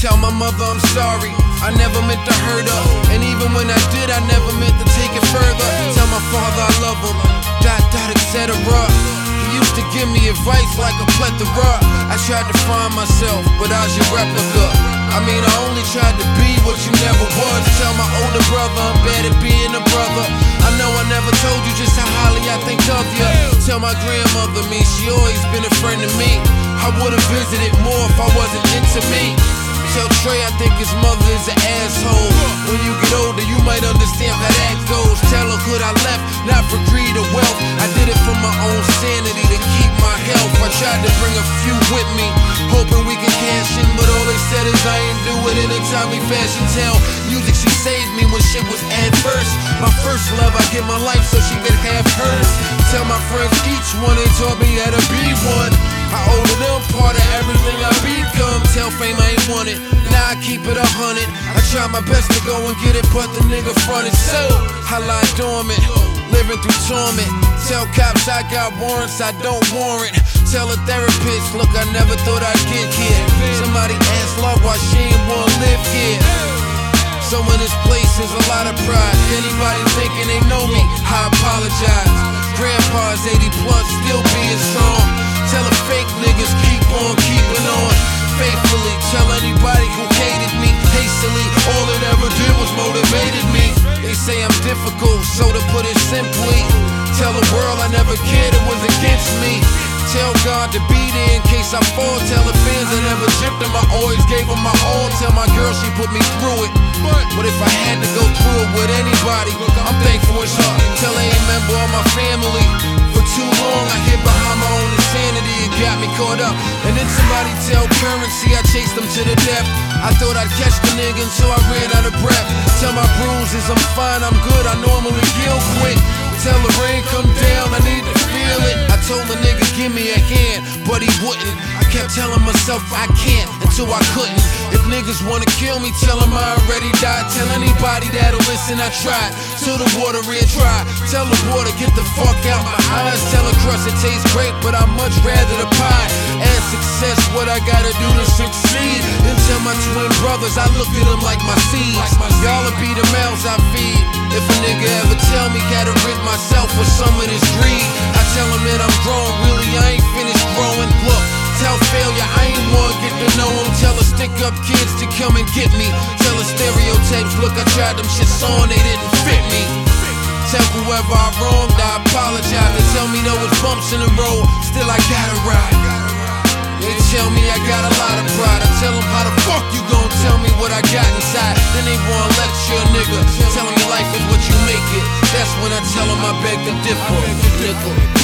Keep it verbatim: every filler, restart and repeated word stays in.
tell my mother I'm sorry, I never meant to hurt her. And even when I did, I never meant to take it further. Tell my father I love him, dot dot et cetera. He used to give me advice like a plethora. I tried to find myself, but I was your replica. I mean, I only tried to be what you never was. Tell my older brother I'm bad at being a brother. I know I never told you just how highly I think of you. Tell my grandmother me, she always been a friend to me. I would've visited more if I wasn't into me. Tell Trey I think his mother is an asshole. When you get older, you might understand how that goes. Tell her good I left, not for greed or wealth. I did it for my own sanity, to keep my health. I tried to bring a few with me, hoping we could cash in, but all they said is I ain't do it in a timely fashion. Tell music she saved me when shit was adverse. My first love, I give my life so she could have hers. Tell my friends each one they taught me how to be one. I owe to them part of everything I become. Tell fame I ain't want it, now I keep it a hundred. I try my best to go and get it, but the nigga fronted. So I lie dormant, living through torment. Tell cops I got warrants I don't warrant. Tell a therapist, look, I never thought I'd get here. Somebody asked love why she ain't wanna live here. So in this place is a lot of pride. Anybody thinking they know me, I apologize. Grandpa's eighty plus, still being strong. Tell the fake niggas keep on keeping on. Faithfully tell anybody who hated me hastily, all it ever did was motivated me. They say I'm difficult, so to put it simply, tell the world I never cared, it was against me. Tell God to be there in case I fall. Tell the fans I never gypped them, I always gave them my all. Tell my girl she put me through it, but if I had to go through it with anybody, I'm thankful it's her. Tell a member of my family, for too long I hid behind my own insanity, it got me caught up. And then somebody tell Currency I chased them to the death. I thought I'd catch the nigga until I ran out of breath. Tell my bruises I'm fine, I'm good, I normally heal quick. Tell the rain come down, I need to feel it. I told the nigga give me a hand, but he wouldn't. I kept telling myself I can't until I couldn't. If niggas wanna kill me, tell them I already died. Tell anybody that'll listen I tried. Till the water red dry. Tell the water get the fuck out my eyes. Tell the crust it tastes great, but I'd much rather the pie. And success, what I gotta do to succeed. And tell my twin brothers I look at them like my seeds. Y'all'll be the mouths I feed. If a nigga ever tell me gotta rid myself of some of this greed, I tell him that I'm grown, really I ain't finished growing. Look, tell failure I ain't wanna get to know him. Tell the stick up kids to come and get me. Tell the stereotypes, look I tried them shits on, they didn't fit me. Tell whoever I wronged I apologize. They tell me there was bumps in the road, still I gotta ride. They tell me I got a lot of pride. I tell them how the fuck you gon' tell me what I got inside. Then they wanna lecture a nigga, telling me life is what you make it. That's when I tell them I beg to differ, nigga.